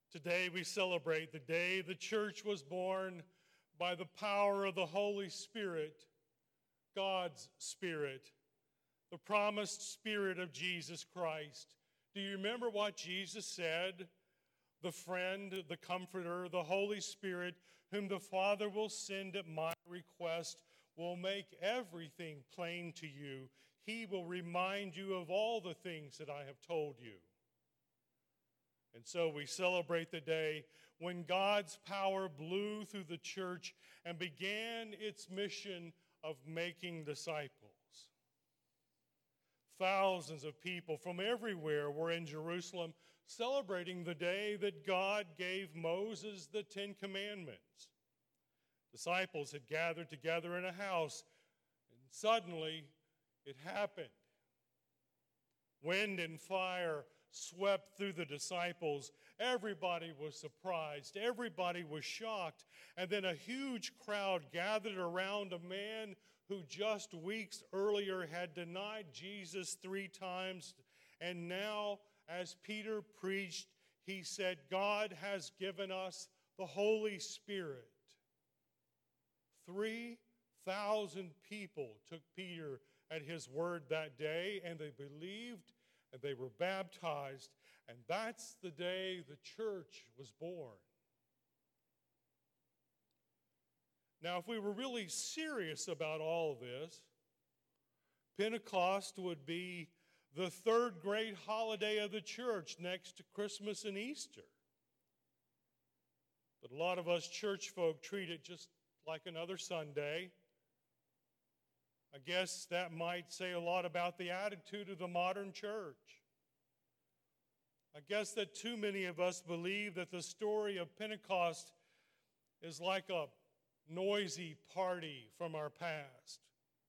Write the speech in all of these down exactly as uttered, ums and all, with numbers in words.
Today we celebrate the day the church was born by the power of the Holy Spirit, God's Spirit, the promised Spirit of Jesus Christ. Do you remember what Jesus said? The friend, the comforter, the Holy Spirit, whom the Father will send at my request, will make everything plain to you. He will remind you of all the things that I have told you. And so we celebrate the day when God's power blew through the church and began its mission of making disciples. Thousands of people from everywhere were in Jerusalem celebrating the day that God gave Moses the Ten Commandments. Disciples had gathered together in a house, and suddenly it happened. Wind and fire swept through the disciples. Everybody was surprised. Everybody was shocked. And then a huge crowd gathered around a man who just weeks earlier had denied Jesus three times. And now, as Peter preached, he said, God has given us the Holy Spirit. Three thousand people took Peter at his word that day, and they believed, and they were baptized, and that's the day the church was born. Now, if we were really serious about all of this, Pentecost would be the third great holiday of the church next to Christmas and Easter. But a lot of us church folk treat it just like another Sunday. I guess that might say a lot about the attitude of the modern church. I guess that too many of us believe that the story of Pentecost is like a noisy party from our past.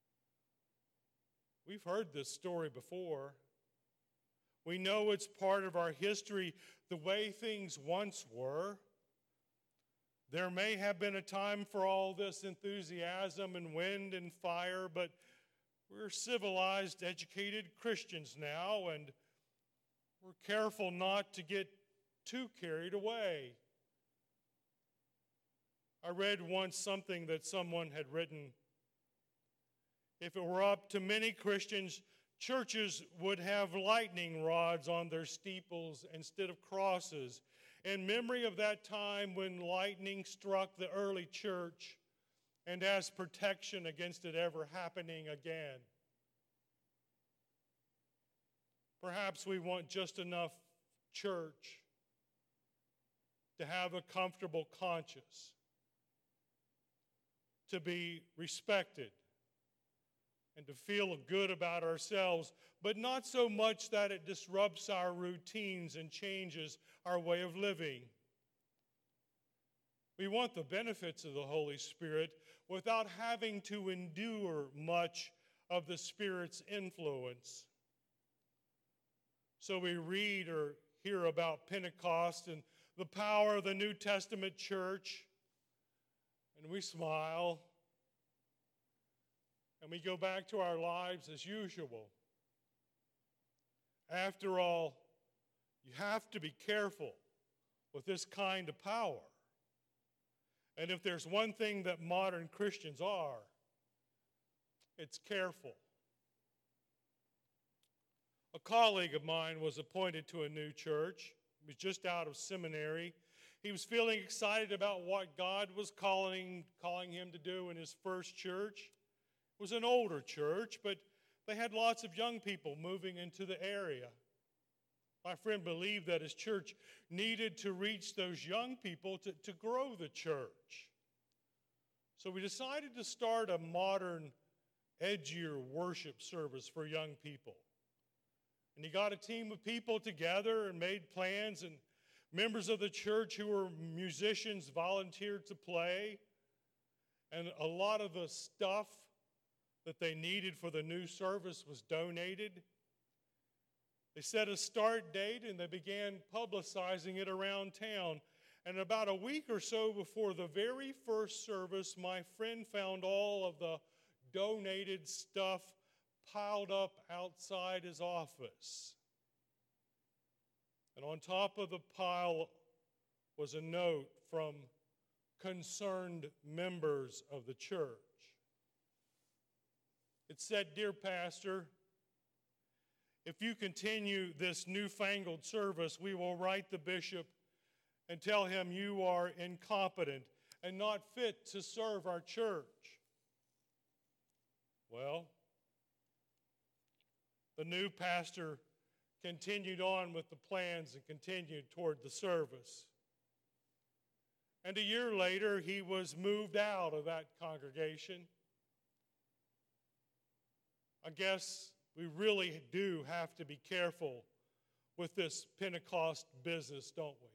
We've heard this story before. We know it's part of our history, the way things once were. There may have been a time for all this enthusiasm and wind and fire, but we're civilized, educated Christians now, and we're careful not to get too carried away. I read once something that someone had written. If it were up to many Christians, churches would have lightning rods on their steeples instead of crosses, in memory of that time when lightning struck the early church and as protection against it ever happening again. Perhaps we want just enough church to have a comfortable conscience, to be respected, and to feel good about ourselves, but not so much that it disrupts our routines and changes our way of living. We want the benefits of the Holy Spirit without having to endure much of the Spirit's influence. So we read or hear about Pentecost and the power of the New Testament church, and we smile, and we go back to our lives as usual. After all, you have to be careful with this kind of power. And if there's one thing that modern Christians are, it's careful. A colleague of mine was appointed to a new church. He was just out of seminary. He was feeling excited about what God was calling, calling him to do in his first church. It was an older church, but they had lots of young people moving into the area. My friend believed that his church needed to reach those young people to, to grow the church. So we decided to start a modern, edgier worship service for young people. And he got a team of people together and made plans, and members of the church who were musicians volunteered to play. And a lot of the stuff that they needed for the new service was donated. They set a start date and they began publicizing it around town. And about a week or so before the very first service, my friend found all of the donated stuff piled up outside his office. And on top of the pile was a note from concerned members of the church. It said, "Dear Pastor, if you continue this newfangled service, we will write the bishop and tell him you are incompetent and not fit to serve our church." Well, the new pastor continued on with the plans and continued toward the service. And a year later, he was moved out of that congregation. I guess we really do have to be careful with this Pentecost business, don't we?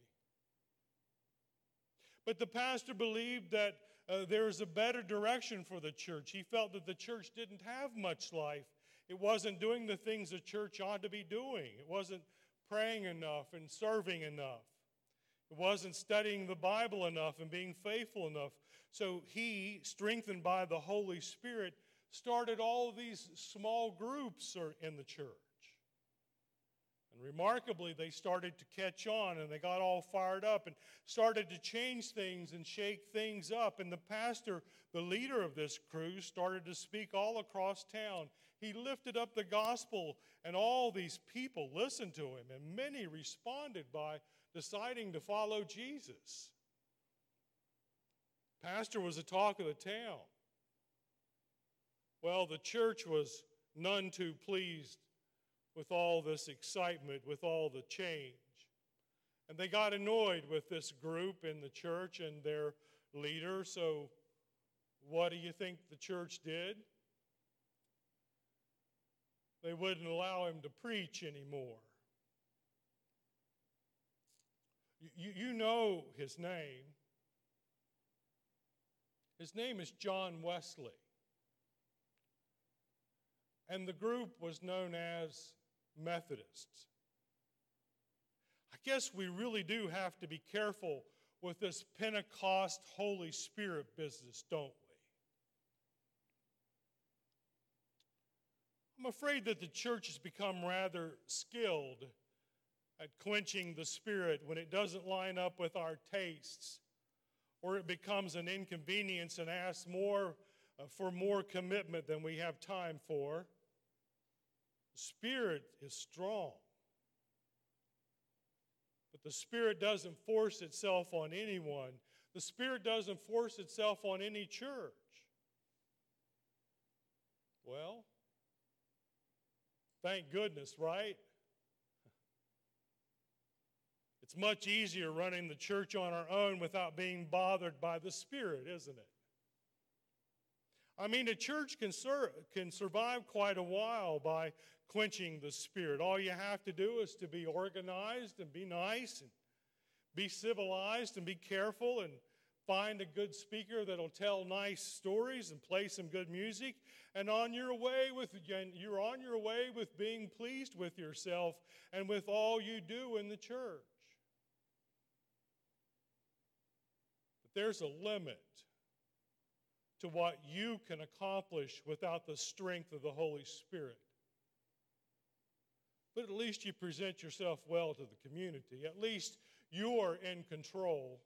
But the pastor believed that uh, there was a better direction for the church. He felt that the church didn't have much life. It wasn't doing the things the church ought to be doing. It wasn't praying enough and serving enough. It wasn't studying the Bible enough and being faithful enough. So he, strengthened by the Holy Spirit, started all of these small groups in the church. And remarkably, they started to catch on, and they got all fired up and started to change things and shake things up. And the pastor, the leader of this crew, started to speak all across town. He lifted up the gospel, and all these people listened to him, and many responded by deciding to follow Jesus. Pastor was the talk of the town. Well, the church was none too pleased with all this excitement, with all the change. And they got annoyed with this group in the church and their leader. So what do you think the church did? They wouldn't allow him to preach anymore. You, you know his name. His name is John Wesley. And the group was known as Methodists. I guess we really do have to be careful with this Pentecost Holy Spirit business, don't we? I'm afraid that the church has become rather skilled at quenching the Spirit when it doesn't line up with our tastes, or it becomes an inconvenience and asks more uh, for more commitment than we have time for. The Spirit is strong, but the Spirit doesn't force itself on anyone. The Spirit doesn't force itself on any church. Well, thank goodness, right? It's much easier running the church on our own without being bothered by the Spirit, isn't it? I mean, a church can, sur- can survive quite a while by quenching the Spirit. All you have to do is to be organized and be nice and be civilized and be careful and find a good speaker that'll tell nice stories and play some good music, and on your way with and you're on your way with being pleased with yourself and with all you do in the church. But there's a limit to what you can accomplish without the strength of the Holy Spirit. But at least you present yourself well to the community. At least you're in control.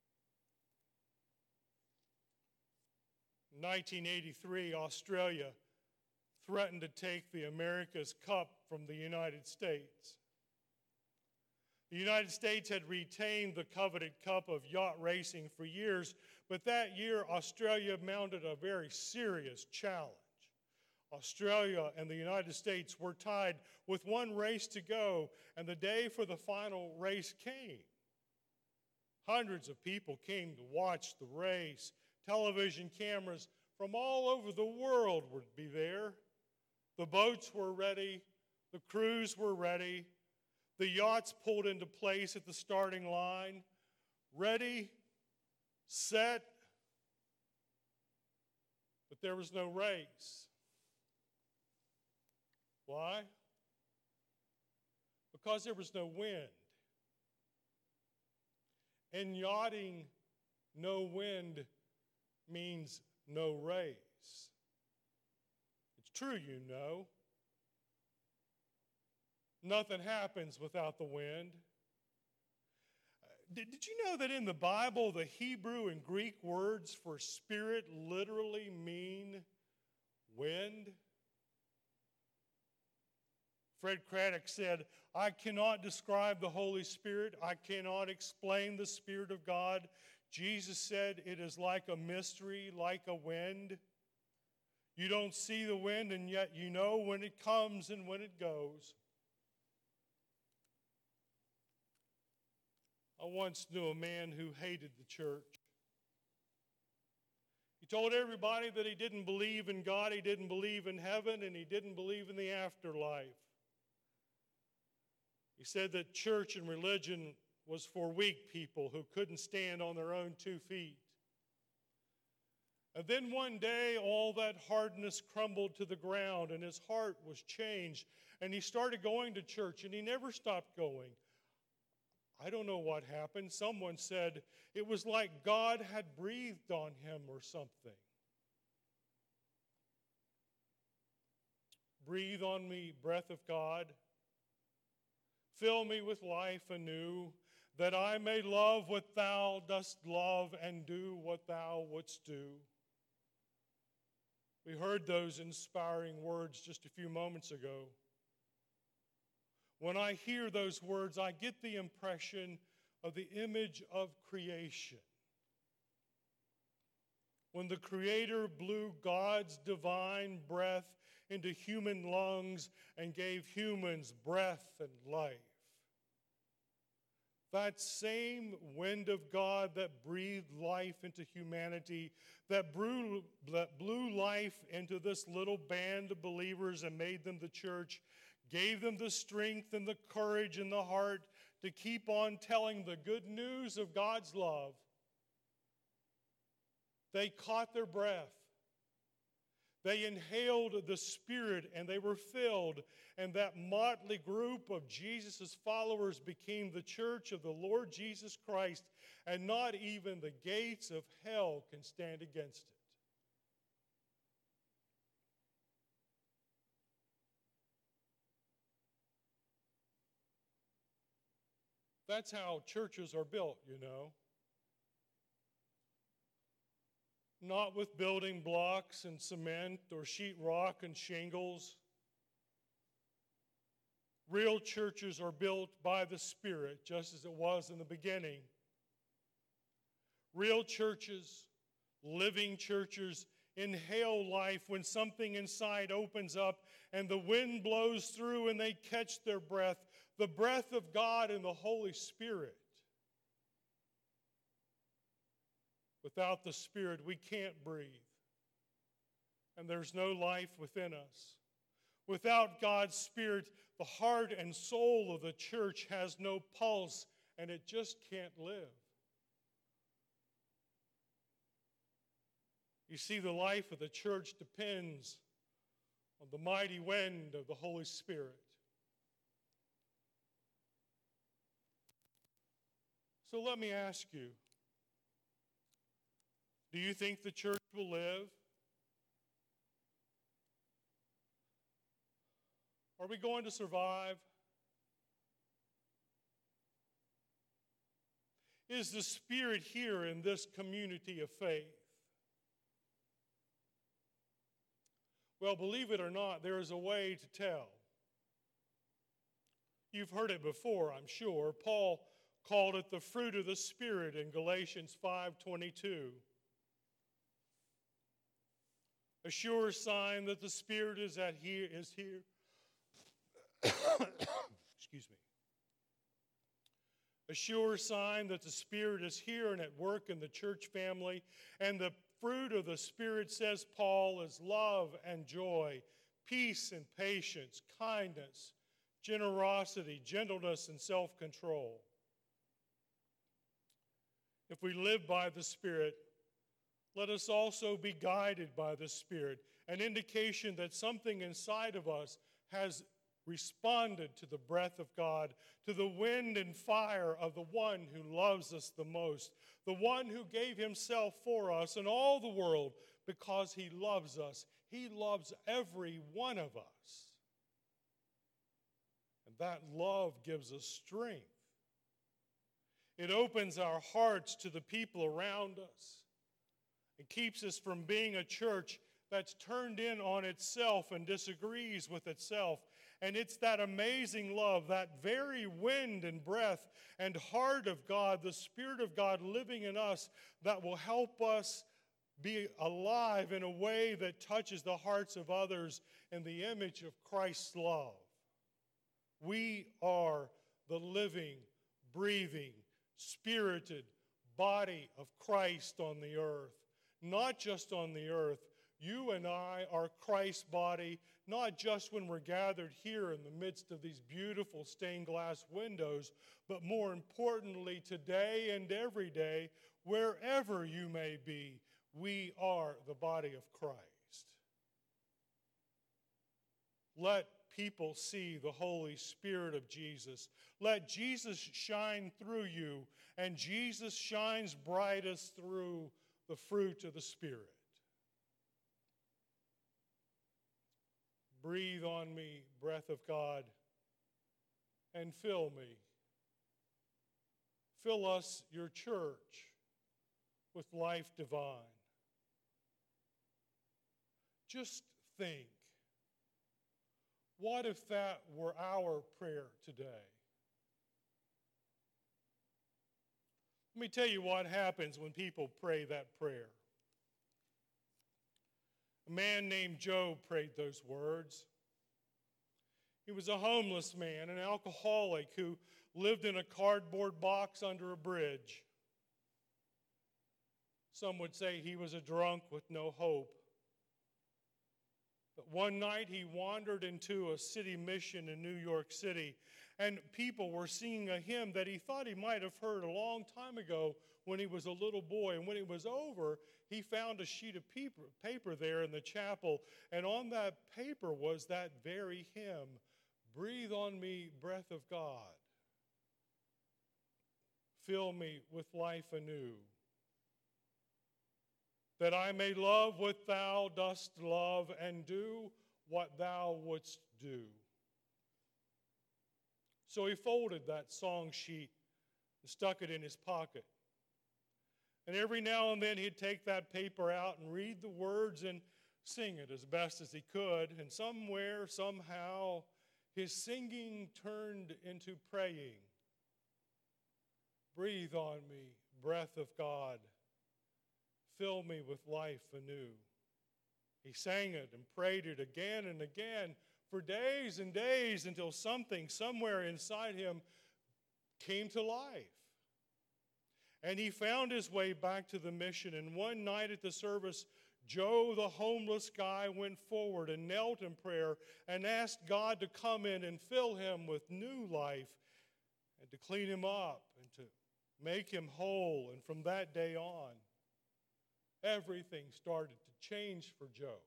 In nineteen eighty-three, Australia threatened to take the America's Cup from the United States. The United States had retained the coveted cup of yacht racing for years, but that year Australia mounted a very serious challenge. Australia and the United States were tied with one race to go, and the day for the final race came. Hundreds of people came to watch the race. Television cameras from all over the world would be there. The boats were ready. The crews were ready. The yachts pulled into place at the starting line. Ready, set, but there was no race. Why? Because there was no wind. In yachting, no wind means no race. It's true, you know. Nothing happens without the wind. Did, did you know that in the Bible, the Hebrew and Greek words for spirit literally mean wind? Fred Craddock said, I cannot describe the Holy Spirit. I cannot explain the Spirit of God. Jesus said it is like a mystery, like a wind. You don't see the wind, and yet you know when it comes and when it goes. I once knew a man who hated the church. He told everybody that he didn't believe in God, he didn't believe in heaven, and he didn't believe in the afterlife. He said that church and religion was for weak people who couldn't stand on their own two feet. And then one day, all that hardness crumbled to the ground, and his heart was changed, and he started going to church, and he never stopped going. I don't know what happened. Someone said it was like God had breathed on him or something. Breathe on me, breath of God. Fill me with life anew, that I may love what thou dost love and do what thou wouldst do. We heard those inspiring words just a few moments ago. When I hear those words, I get the impression of the image of creation. When the Creator blew God's divine breath into human lungs and gave humans breath and life. That same wind of God that breathed life into humanity, that blew, that blew life into this little band of believers and made them the church, gave them the strength and the courage and the heart to keep on telling the good news of God's love. They caught their breath. They inhaled the Spirit and they were filled, and that motley group of Jesus' followers became the church of the Lord Jesus Christ, and not even the gates of hell can stand against it. That's how churches are built, you know. Not with building blocks and cement or sheetrock and shingles. Real churches are built by the Spirit, just as it was in the beginning. Real churches, living churches, inhale life when something inside opens up and the wind blows through and they catch their breath, the breath of God and the Holy Spirit. Without the Spirit, we can't breathe, and there's no life within us. Without God's Spirit, the heart and soul of the church has no pulse, and it just can't live. You see, the life of the church depends on the mighty wind of the Holy Spirit. So let me ask you, do you think the church will live? Are we going to survive? Is the Spirit here in this community of faith? Well, believe it or not, there is a way to tell. You've heard it before, I'm sure. Paul called it the fruit of the Spirit in Galatians five twenty-two. A sure sign that the Spirit is at here is here. Excuse me. A sure sign that the Spirit is here and at work in the church family. And the fruit of the Spirit, says Paul, is love and joy, peace and patience, kindness, generosity, gentleness, and self-control. If we live by the Spirit, let us also be guided by the Spirit, an indication that something inside of us has responded to the breath of God, to the wind and fire of the one who loves us the most, the one who gave himself for us and all the world because he loves us. He loves every one of us. And that love gives us strength. It opens our hearts to the people around us. It keeps us from being a church that's turned in on itself and disagrees with itself. And it's that amazing love, that very wind and breath and heart of God, the Spirit of God living in us, that will help us be alive in a way that touches the hearts of others in the image of Christ's love. We are the living, breathing, spirited body of Christ on the earth. Not just on the earth. You and I are Christ's body, not just when we're gathered here in the midst of these beautiful stained glass windows, but more importantly, today and every day, wherever you may be, we are the body of Christ. Let people see the Holy Spirit of Jesus. Let Jesus shine through you, and Jesus shines brightest through the fruit of the Spirit. Breathe on me, breath of God, and fill me. Fill us, your church, with life divine. Just think, what if that were our prayer today? Let me tell you what happens when people pray that prayer. A man named Job prayed those words. He was a homeless man, an alcoholic who lived in a cardboard box under a bridge. Some would say he was a drunk with no hope. But one night he wandered into a city mission in New York City, and people were singing a hymn that he thought he might have heard a long time ago when he was a little boy. And when it was over, he found a sheet of paper, paper there in the chapel, and on that paper was that very hymn, "Breathe on me, breath of God. Fill me with life anew, that I may love what thou dost love and do what thou wouldst do." So he folded that song sheet and stuck it in his pocket. And every now and then he'd take that paper out and read the words and sing it as best as he could. And somewhere, somehow, his singing turned into praying. Breathe on me, breath of God. Fill me with life anew. He sang it and prayed it again and again for days and days until something somewhere inside him came to life. And he found his way back to the mission. And one night at the service, Joe, the homeless guy, went forward and knelt in prayer and asked God to come in and fill him with new life and to clean him up and to make him whole. And from that day on, everything started to change for Joe.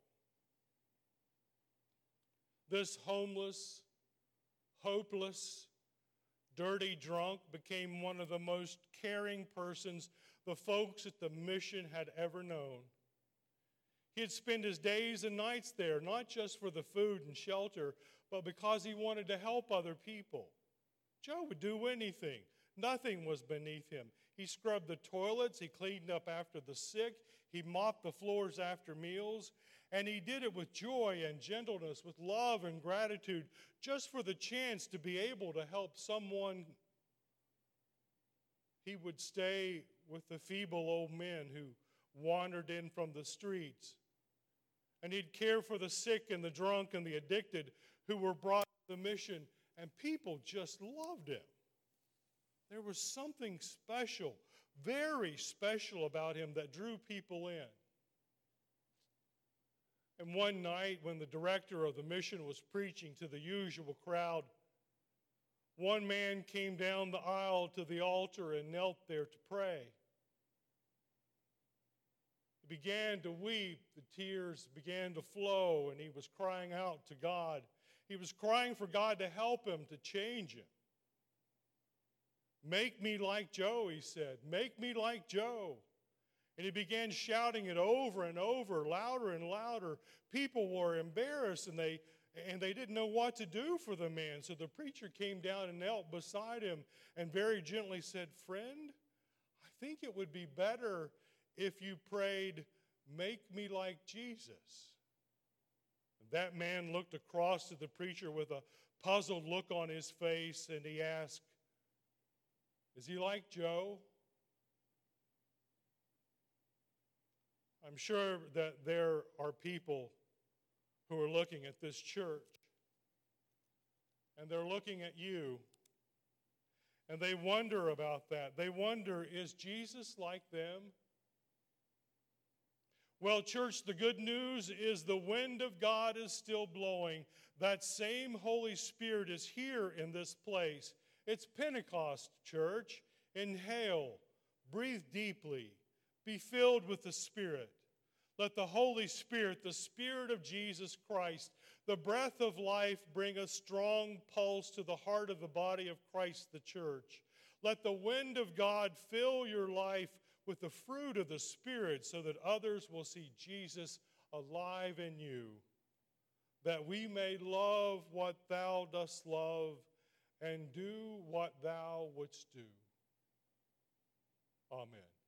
This homeless, hopeless, dirty drunk became one of the most caring persons the folks at the mission had ever known. He'd spend his days and nights there, not just for the food and shelter, but because he wanted to help other people. Joe would do anything. Nothing was beneath him. He scrubbed the toilets, he cleaned up after the sick, he mopped the floors after meals, and he did it with joy and gentleness, with love and gratitude, just for the chance to be able to help someone. He would stay with the feeble old men who wandered in from the streets, and he'd care for the sick and the drunk and the addicted who were brought to the mission, and people just loved him. There was something special, very special about him that drew people in. And one night when the director of the mission was preaching to the usual crowd, one man came down the aisle to the altar and knelt there to pray. He began to weep, the tears began to flow, and he was crying out to God. He was crying for God to help him, to change him. "Make me like Joe," he said. "Make me like Joe." And he began shouting it over and over, louder and louder. People were embarrassed, and they and they didn't know what to do for the man. So the preacher came down and knelt beside him and very gently said, "Friend, I think it would be better if you prayed, 'Make me like Jesus.'" That man looked across to the preacher with a puzzled look on his face, and he asked, "Is he like Joe?" I'm sure that there are people who are looking at this church, and they're looking at you, and they wonder about that. They wonder, is Jesus like them? Well, church, the good news is the wind of God is still blowing. That same Holy Spirit is here in this place. It's Pentecost, church. Inhale, breathe deeply, be filled with the Spirit. Let the Holy Spirit, the Spirit of Jesus Christ, the breath of life, bring a strong pulse to the heart of the body of Christ, the church. Let the wind of God fill your life with the fruit of the Spirit so that others will see Jesus alive in you, that we may love what thou dost love and do what thou wouldst do. Amen.